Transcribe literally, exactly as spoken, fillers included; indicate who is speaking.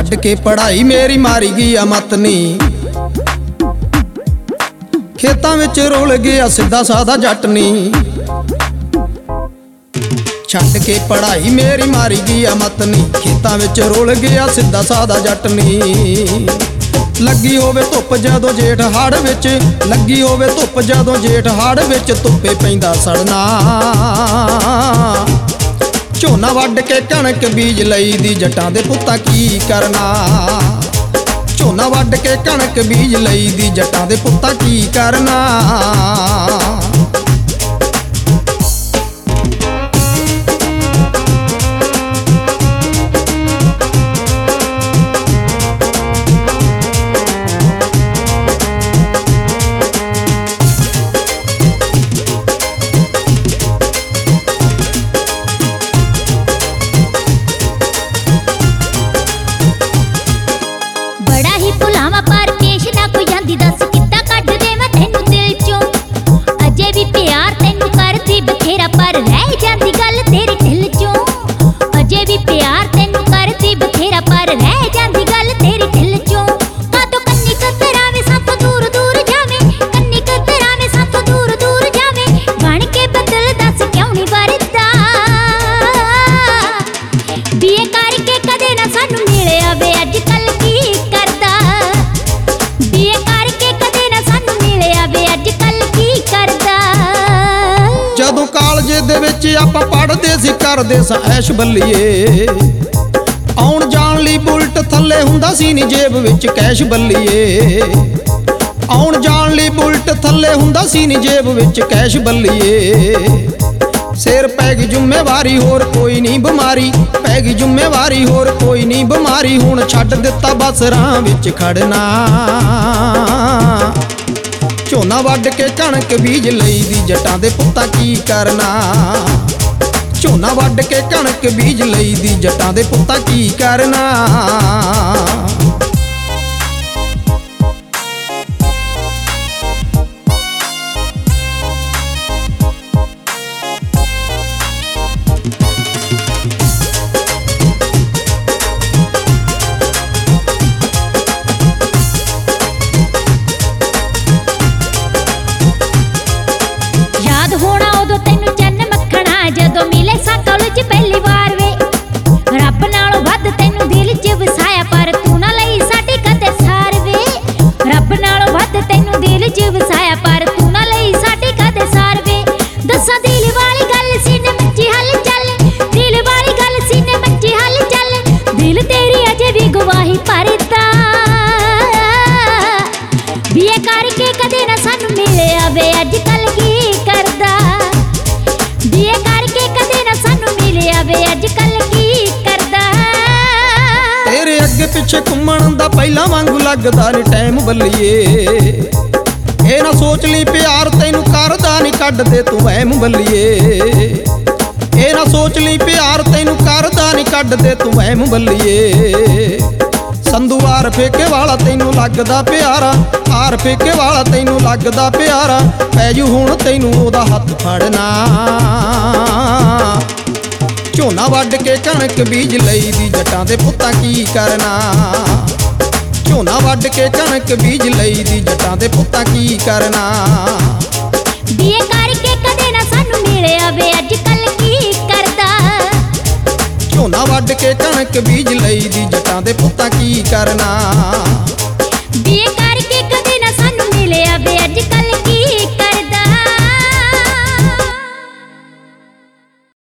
Speaker 1: ਛੱਡ ਕੇ ਪੜ੍ਹਾਈ ਮੇਰੀ ਮਾਰੀ ਗਈ ਆ ਮਤ ਨੀ। ਖੇਤਾਂ ਵਿੱਚ ਰੁਲ ਗਿਆ ਸਿੱਧਾ ਸਾਦਾ ਜੱਟ ਨੀ। ਛੱਡ ਕੇ ਪੜ੍ਹਾਈ ਮੇਰੀ ਮਾਰੀ ਗਈ ਆ ਮਤ ਨੀ। ਖੇਤਾਂ ਵਿੱਚ ਰੁਲ ਗਿਆ ਸਿੱਧਾ ਸਾਦਾ ਜੱਟ ਨੀ। ਲੱਗੀ ਹੋਵੇ ਧੁੱਪ ਜਦੋਂ ਜੇਠ ਹਾੜ ਵਿੱਚ, ਲੱਗੀ ਹੋਵੇ ਧੁੱਪ ਜਦੋਂ ਜੇਠ ਹਾੜ ਵਿੱਚ, ਧੁੱਪੇ ਪੈਂਦਾ ਸੜਨਾ। ਝੋਨਾ ਵੱਢ ਕੇ ਕਣਕ ਬੀਜ ਲਈ ਦੀ ਜੱਟਾਂ ਦੇ ਪੁੱਤਾਂ ਕੀ ਕਰਨਾ। ਝੋਨਾ ਵੱਢ ਕੇ ਕਣਕ ਬੀਜ ਲਈ ਦੀ ਜੱਟਾਂ ਦੇ ਪੁੱਤਾਂ ਕੀ ਕਰਨਾ।
Speaker 2: ਭੁਲਾਵਾ ਪਰ ਪੇਸ਼ ਨਾ ਕੋਈ ਜਾਂਦੀ, ਦੱਸ ਕਿੱਦਾਂ ਕੱਢ ਦੇਵਾਂ ਤੈਨੂੰ ਦਿਲ ਚੋਂ। ਅਜੇ ਵੀ ਪਿਆਰ ਤੈਨੂੰ ਕਰਦੀ ਬਥੇਰਾ, ਪਰ ਰਹਿ ਜਾਂਦੀ ਗੱਲ ਤੇਰੇ ਢਿੱਲ ਚੋਂ। ਅਜੇ ਵੀ ਪਿਆਰ ਤੈਨੂੰ ਕਰਦੀ ਬਥੇਰਾ, ਪਰ ਰਹਿ ਜਾਂਦੀ ਗੱਲ ਤੇਰੇ ਢਿੱਲ ਚੋਂ। ਕਾਤੋਂ ਕੰਨੀ ਕਤਰਾਵੇਂ ਸਾਥੋਂ ਦੂਰ ਦੂਰ ਜਾਵੇਂ, ਕੰਨੀ ਕਤਰਾਵੇਂ ਸਾਥੋਂ ਦੂਰ ਦੂਰ ਜਾਵੇਂ। ਬਣ ਕੇ ਬਦਲ ਦੱਸ ਕਿਉਂ ਨਹੀਂ ਵਰਦਾ। ਬੀਏ ਕਰਕੇ ਕਦੇ ਨਾ ਸਾਨੂੰ ਮਿਲਿਆ ਵੇ ਅੱਜ ਕੱਲ ਕੀ ਕਰਦਾ। ਬੀਏ ਕਰਕੇ ਕਦੇ ਨਾ ਸਾਨੂੰ ਮਿਲਿਆ ਵੇ ਅੱਜ ਕੱਲ ਕੀ ਕਰਦਾ।
Speaker 1: ਜਦੋਂ ਕਾਲਜੇ ਦੇ ਵਿੱਚ ਆਪਾਂ ਪੜ੍ਹਦੇ ਸੀ ਕਰਦੇ ਸਾਂ ਐਸ਼ ਬੱਲੀਏ। ਆਉਣ ਜਾਣ ਲਈ ਬੁਲਟ ਥੱਲੇ ਹੁੰਦਾ ਸੀ ਨੀ ਜੇਬ ਵਿੱਚ ਕੈਸ਼ ਬੱਲੀਏ। ਆਉਣ ਜਾਣ ਲਈ ਬੁਲਟ ਥੱਲੇ ਹੁੰਦਾ ਸੀ ਨੀ ਜੇਬ ਵਿੱਚ ਕੈਸ਼ ਬੱਲੀਏ। ਸਿਰ ਪੈ ਗਈ ਜ਼ਿੰਮੇਵਾਰੀ ਹੋਰ ਕੋਈ ਨਹੀਂ ਬਿਮਾਰੀ, ਪੈ ਗਈ ਜ਼ਿੰਮੇਵਾਰੀ ਹੋਰ ਕੋਈ ਨਹੀਂ ਬਿਮਾਰੀ। ਹੁਣ ਛੱਡ ਦਿੱਤਾ ਬਸ ਰਾਹ ਵਿੱਚ ਖੜਨਾ। ਝੋਨਾ ਵੱਢ ਕੇ ਕਣਕ ਬੀਜ ਲਈ ਦੀ ਜੱਟਾਂ ਦੇ ਪੁੱਤਾਂ ਕੀ ਕਰਨਾ। ਝੋਨਾ ਵੱਢ ਕੇ ਕਣਕ ਬੀਜ ਲਈ ਦੀ ਜੱਟਾਂ ਦੇ ਪੁੱਤਾਂ ਕੀ ਕਰਨਾ।
Speaker 2: ਹੋਣਾ ਉਦੋਂ ਤੈਨੂੰ ਚੰਨ ਮੱਖਣਾ, ਜਦੋਂ ਮਿਲੇ ਸਾਂ ਕਾਲਜ ਪਹਿਲੀ ਵਾਰ ਵੇ। ਰੱਬ ਨਾਲੋਂ ਵੱਧ ਤੈਨੂੰ ਦਿਲ 'ਚ ਵਸਾਇਆ, ਪਰ ਤੂੰ ਨਾ ਲਈ ਸਾਡੀ ਕਦੇ ਸਾਰ ਵੇ। ਰੱਬ ਨਾਲੋਂ ਵੱਧ ਤੈਨੂੰ ਦਿਲ 'ਚ ਵਸਾਇਆ, ਪਰ ਤੂੰ ਨਾ ਲਈ ਸਾਡੀ ਕਦੇ ਸਾਰ ਵੇ। ਦੱਸਾਂ ਦਿਲ ਵਾਲੀ ਗੱਲ ਸੀਨੇ ਮੱਚੀ ਹਲ ਚੱਲ, ਦਿਲ ਵਾਲੀ ਗੱਲ ਸੀਨੇ ਮੱਚੀ ਹਲ ਚੱਲ। ਦਿਲ ਤੇਰੀ ਅਜੇ ਵੀ ਗਵਾਹੀ ਭਰਦਾ। ਬੀਏ ਕਰਕੇ ਕਦੇ ਨਾ ਸਾਨੂੰ ਮਿਲਿਆ ਵੇ ਅੱਜ ਕੱਲ ਕੀ ਕਰਦਾ। ਬੀਏ ਕਰਕੇ ਕਦੇ ਨਾ ਸਾਨੂੰ ਮਿਲਿਆ ਵੇ ਅੱਜ ਕੱਲ ਕੀ ਕਰਦਾ।
Speaker 1: ਤੇਰੇ ਅੱਗੇ ਪਿੱਛੇ ਘੁੰਮਣ ਦਾ ਪਹਿਲਾਂ ਵਾਂਗੂ ਲੱਗਦਾ ਨੀ ਟਾਈਮ ਬੱਲੀਏ। ਇਹ ਨਾ ਸੋਚ ਲਈ ਪਿਆਰ ਤੈਨੂੰ ਕਰਦਾ ਨੀ ਕੱਢ ਦੇ ਤੂੰ ਵਹਿਮ ਬੱਲੀਏ। ਇਹ ਨਾ ਸੋਚ ਲਈ ਪਿਆਰ ਤੈਨੂੰ ਕਰਦਾ ਨੀ ਕੱਢ ਦੇ ਤੂੰ ਵਹਿਮ ਬੱਲੀਏ। ਸੰਧੂ ਆਰ ਫੇਕੇ ਵਾਲਾ ਤੈਨੂੰ ਲੱਗਦਾ ਪਿਆਰਾ, ਆਰ ਫੇਕੇ ਵਾਲਾ ਤੈਨੂੰ ਲੱਗਦਾ ਪਿਆਰਾ। ਪੈ ਜੂ ਹੁਣ ਤੈਨੂੰ ਉਹਦਾ ਹੱਥ ਫੜਨਾ। ਝੋਨਾ ਵੱਢ ਕੇ ਕਣਕ ਬੀਜ ਲਈ ਦੀ ਜੱਟਾਂ ਦੇ ਪੁੱਤਾਂ ਕੀ ਕਰਨਾ। ਝੋਨਾ ਵੱਢ ਕੇ ਕਣਕ ਬੀਜ ਲਈ ਦੀ ਜੱਟਾਂ ਦੇ ਪੁੱਤਾਂ ਕੀ ਕਰਨਾ।
Speaker 2: ਬੀਏ ਕਰਕੇ ਕਦੇ ਨਾ ਸਾਨੂੰ ਮਿਲਿਆ ਵੇ ਅੱਜ ਕੱਲ ਕੀ ਕਰਦਾ।
Speaker 1: ਝੋਨਾ ਵੱਢ ਕੇ ਕਣਕ ਬੀਜ ਲਈ ਦੀ ਜੱਟਾਂ ਦੇ ਪੁੱਤਾਂ ਕੀ ਕਰਨਾ।
Speaker 2: ਬੀਏ